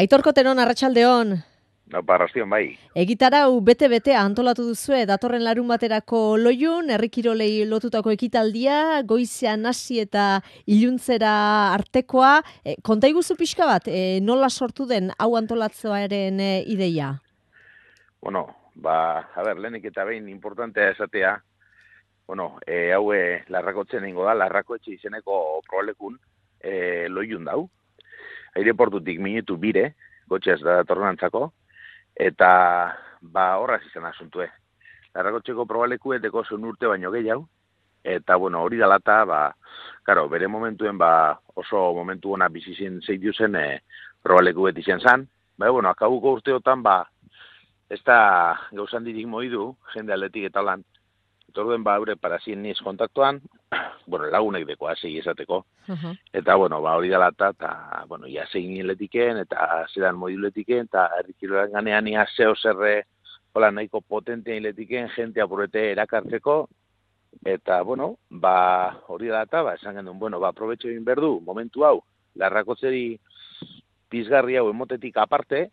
Aitor Koteron, arratsaldeon. Arrastion, bai. Egitarau bete-bete antolatu duzue, datorren larun baterako Loiun, herri kirolei lotutako ekitaldia, goizean hasi eta iluntzera artekoa. Konta iguzu pixka bat, nola sortu den hau antolatzearen ideia? Bueno, lehenik eta behin importantea esatea, hau Larrakotzen ingo da, Larrakotxe izeneko probalekun Loiun dau. Aireportutik minutu bire, gotxez da datorrenantzako, eta horraz izan asuntue. Larrakotxeko probalekue deko zuen urte baino gehiago, eta hori dalata, bere momentuen oso momentu ona bizizien zeitu zen probalekuet izan zan. Akabuko urteotan, ez da gauzan dirik moidu, jende aldetik eta lan. Etorduen eure parazien niz kontaktuan, lagunek deko hasi esateko. Eta, hori dalata, eta, ia zein letiken, eta zedan moiduletiken, eta errikiroan ganean ia zeo zerre, nahiko potentean letiken, jente apurrete erakartzeko, eta, hori dalata, esan genuen, aprobetxo egin berdu, momentu hau, Larrakotzeri pizgarri hau emotetik aparte,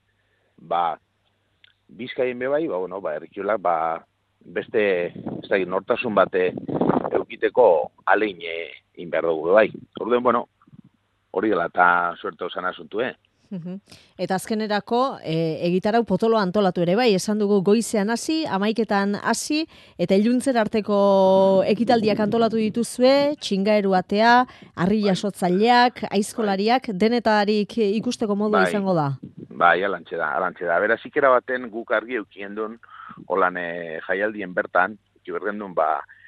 Bizkaien bebai, errikiolak, beste nortasun bate eukiteko alein egin behar dugu bai. Orduen, hori dela eta suerte osan asuntu, Eta azkenerako, egitarau potolo antolatu ere bai, esan dugu goizean hasi, 11etan hasi, eta iluntzera arteko ekitaldiak antolatu dituzue, txingaeru atea, harri jasotzaileak, aizkolariak, denetarik ikusteko modua izango da. Bai, alantxe da. Beraz, ikera baten guk argi eukien duen, holan jaialdien bertan, ibergen duen,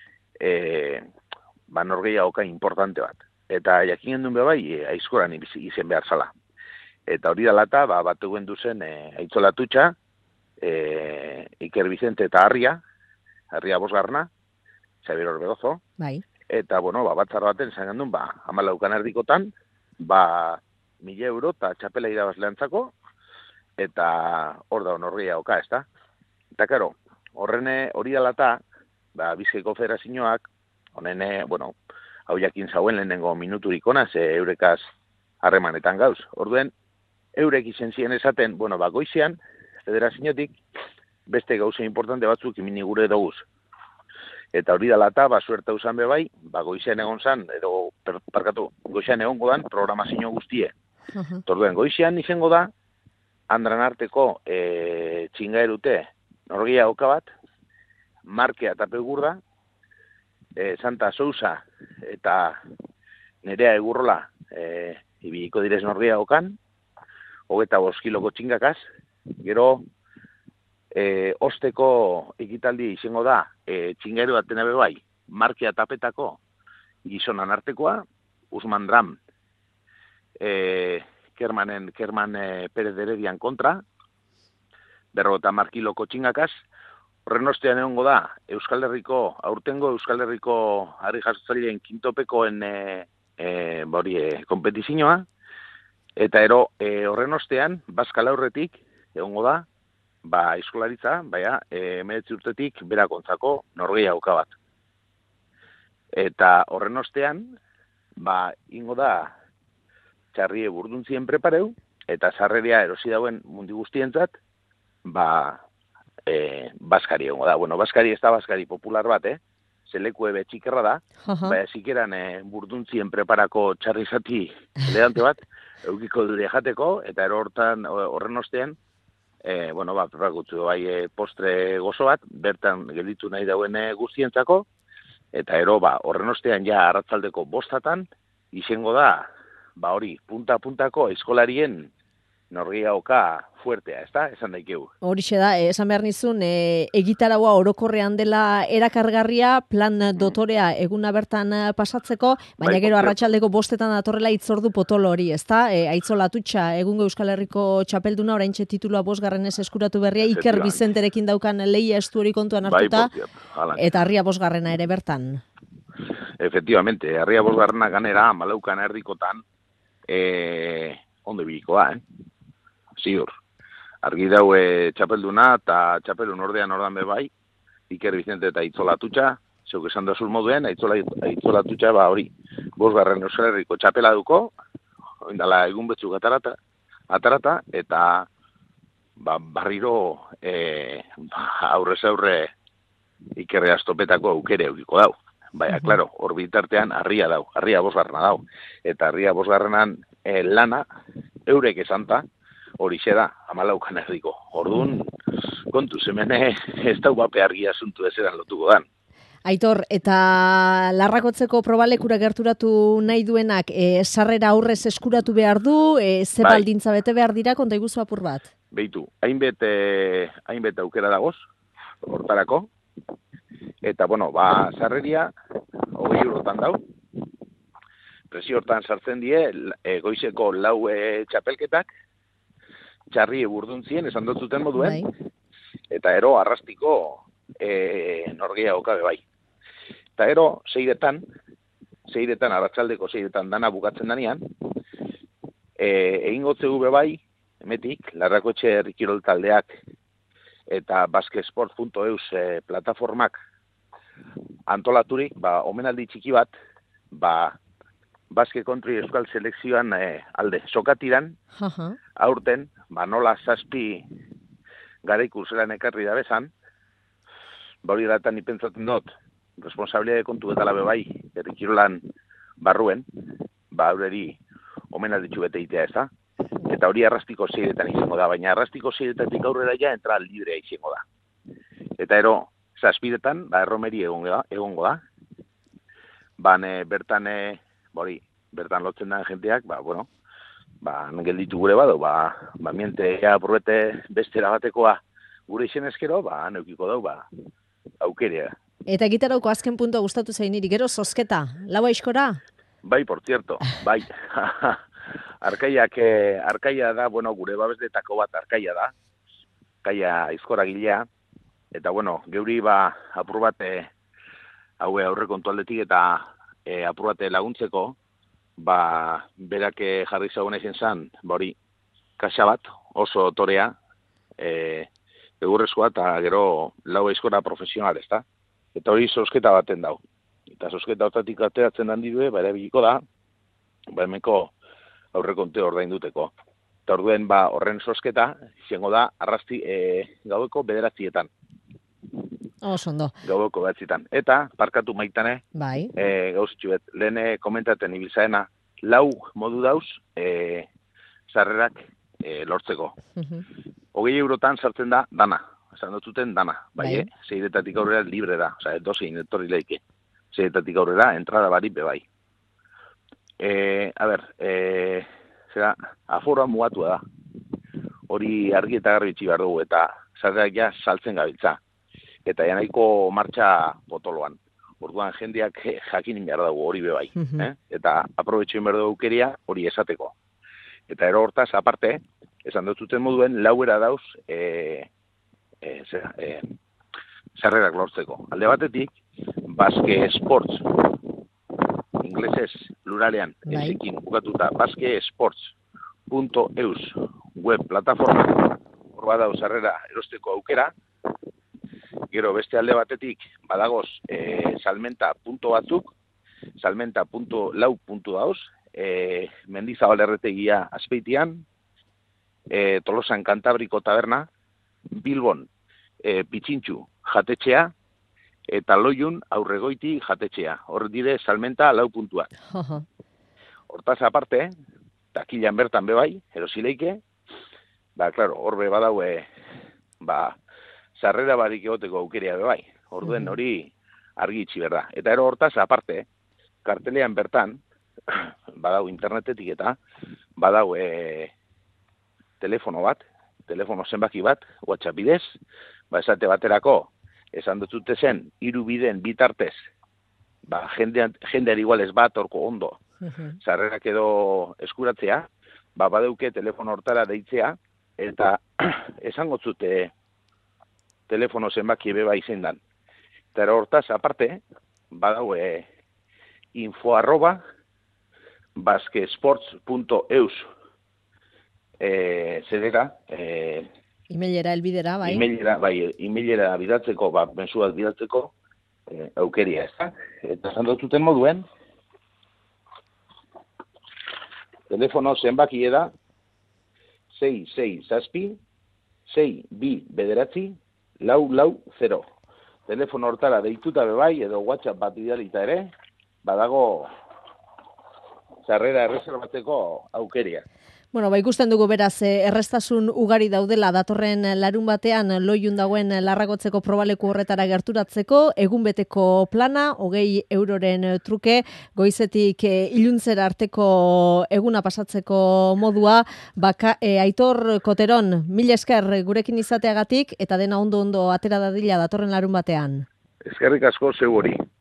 norgeia oka importante bat. Eta jakinen duen bai, aizkoran izen behar zala. Eta hori dalata, bat eguen duzen Aitzolatutxa, Iker Bizente eta Harria Bosgarna, Xabier Orbegozo. Bai. Eta, batzar baten izan gendun, 14 erdikotan, 1.000 euro eta txapela irabazleantzako, eta hor da norgeia oka, ez da? Eta, karo, hori dalata, Bizkaiko Federazioak, honen, hau jakin zauen lehenengo minuturik ona, ze eurekaz harremanetan gauz. Orduen, eurek izen ziren esaten, goizean, Federaziotik, beste gauza importante batzuk imini gure doguz. Eta hori dalata, suerta usan bebai, goizean egon zan, edo, goizean egongo dan, programazio guztie. Orduen, goizean izango da, Andran arteko txingaerute norgia oka bat, Markea eta Pegurda, Santa Sousa eta Nerea Egurrola ibiliko direz norgia okan, 25 kiloko txingakaz, gero osteko ekitaldi izango da txingaeru bat dena bebai, Markea tapetako gizonan artekoa, Usman Dram, Kerman Perez de Heredian kontra, 50 kiloko txingakaz. Horren ostean egongo da, aurtengo Euskal Herriko harri jasotzaileen kintopekoen kompetizioa, eta horren ostean, Baskal aurretik egongo da, eskolaritza, 19 urtetik berakontzako norgeia oka bat. Eta horren ostean, ingo da, txarrie burduntzien prepareu, eta sarreria erosi dauen mundi guztientzat, Baskari egongo da. Baskari ez da Baskari popular bat, zelekue betxikerra da, zikeran burduntzien preparako txarri zati elegante bat, eukiko dure jateko, eta horren ostean, preparakutzu postre gozo bat, bertan gelditu nahi dauen guztientzako, eta horren ostean ja arratzaldeko 5 izango da, hori, punta-puntako eskolarien norgia oka fuertea, ez da? Esan daikeu. Horixe da, esan behar nizun, egitaraua orokorrean dela erakargarria, plan dotorea eguna bertan pasatzeko, baina gero arratsaldeko 5etan datorrela itzordu potolo hori, ez da? Aitzolatutxa, egungo Euskal Herriko txapelduna, oraintxe titulua 5. eskuratu berria, Iker Bizenterekin daukan lehia estu hori kontuan hartuta, eta Harria 5. ere bertan. Efectivamente, Harria 5. ganera, 14 erdikotan, ondo ibiliko da, ziur. Argi daue txapelduna eta txapelun ordan bebai, Iker Bizente eta Aitzolatutxa, zeuk esan da moduen, Aitzolatutxa hori, 5. Euskal Herriko txapela duko, oindala egun betzuk atarata, atarata, eta barriro aurrez aurre ikerre astopetako aukere eukiko dau. Baina, klaro, hor bitartean harria dau, harria bosgarrena dau. Eta harria bosgarrenan lana eurek esanta hori da 14 erdiko. Orduan, kontuz, hemen ez dau bape argi asuntu ezeran lotuko dan. Aitor, eta larrakotzeko probalekura gerturatu nahi duenak, sarrera aurrez eskuratu behar du, ze baldintza bete behar dira, konta iguzu apur bat? Beitu, hainbet aukera dagoz, hortarako, eta, sarreria, 20 eurotan dau, presio hortan sartzen die, goizeko 4 txapelketak, txarri burduntzien, esan dutzuten moduen, eta ero arrastiko norgia okabe bai. Eta ero, seiretan, arratsaldeko seiretan dana bukatzen danean, egin gotzegu bebai, emetik, Larrakotxe herri kirol taldeak eta baskesport.eus plataformak antolaturik, omenaldi txiki bat, Basque Country Euskal Selekzioan alde sokatiran, aurten, nola 7 garaiku zelan ekarri da bezan, hori datan ipentzaten dut, responsabilitate kontu eta labe bai, herri kirolan barruen, aurreri omenalditxu bete itea ez da, eta hori arrastiko 6etan izango da, baina arrastiko 6etatik aurrera ja entrada librea izango da. Eta ero, 7etan, erromeri egongo da, bertan lotzen den jenteak, gelditu gure badu, miente apurbete bestera batekoa gure izen eskero, neukiko dau, aukerea. Eta gitarauko azken puntua gustatu zain niri, gero zozketa, lau aiskora? Bai, por cierto, bai. Arkaia da, gure babesletako bat arkaia da, arkaia aizkora gilea, eta, geuri apur bat aurre kontualdetik eta apur bat laguntzeko, berak jarri zagoen ezen zan, kaxa bat, oso torea, egurrezkoa eta gero lau aizkora profesional, ez da? Eta hori zozketa baten dau. Eta zozketa hortatik ateratzen handidue, erabiliko da, hemenko aurrekonte ordainduteko. Eta orduen horren zozketa, izango da, arrasti gaueko 9etan. Ondo. Gaueko 9etan. Eta, parkatu maitane, gauzitxu bet, lehen komentaten ibilzaena, 4 modu dauz, sarrerak lortzeko. 20 eurotan sartzen da dana, esan dututen dana, 6etatik aurrera libre da, dozein etorri leike, 6etatik aurrera entrada barik bebai. Aforoa mugatua da, hori argi eta garbi itxi behar dugu, eta sarrerak ja saltzen gabiltza, eta janaiko martxa potoloan. Orduan jendeak jakin behar dugu hori bebai, eta aprobetxoen behar dugu keria hori esateko. Eta ero hortaz, aparte, esan dututen moduen, 4 dauz sarrerak lortzeko. Alde batetik, Basque Sports, inglesez, pluralean, ezekin bukatuta, basquesports.eus web plataforma, hor badau sarrera erosteko aukera, gero beste alde batetik, badagoz, salmenta punto batzuk, salmenta.lau puntu dauz, Mendizabal erretegia Azpeitian, Tolosan Kantabriko taberna, Bilbon Pitzintxu jatetxea, eta Loiun Aurregoiti jatetxea. Hor dire salmenta 4 puntuak. Hortaz aparte, takilan bertan bebai, erosileike, hor be badau, sarrera barik egoteko aukerea bebai. Orduen hori argi itxi berda. Eta ero hortaz aparte, kartelean bertan, badau internetetik eta badau telefono zenbaki bat, WhatsApp bidez, esate baterako, esan dutute zen, 3 bideen bitartez, jendeari igual ez bat orko ondo, sarrerak edo eskuratzea, badauke telefono hortara deitzea, eta esango zute telefono zenbaki beba izen dan. Eta hortaz, aparte, badau info@basquesports.eus zedera, emailera elbidera, bai. Emailera bidatzeko, mensuak bidatzeko aukeria, ez da? Eta esan dututen moduen, telefono zenbaki da 6 zazpi, 6 bi bederatzi, 440. Telefono hortara deituta bebai edo WhatsApp bat bidalita ere, badago sarrera erreserbatzeko aukeria. Bueno, ikusten dugu beraz, errestasun ugari daudela datorren larun batean loiun dagoen larragotzeko probaleku horretara gerturatzeko, egun beteko plana, 20 euroren truke, goizetik iluntzera arteko eguna pasatzeko modua, Aitor Koteron, mila esker gurekin izateagatik, eta dena ondo atera dadila datorren larun batean. Eskerrik asko zeu hori.